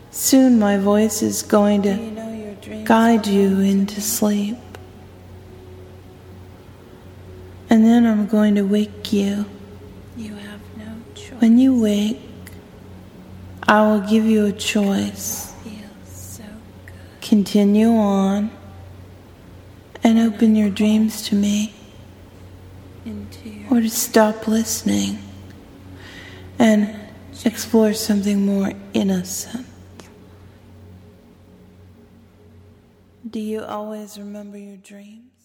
Soon my voice is going to guide you into sleep. And then I'm going to wake you. You have no choice. When you wake, I will give you a choice. It feels so good. Continue on and open your dreams to me, or to stop listening and explore something more innocent. Do you always remember your dreams?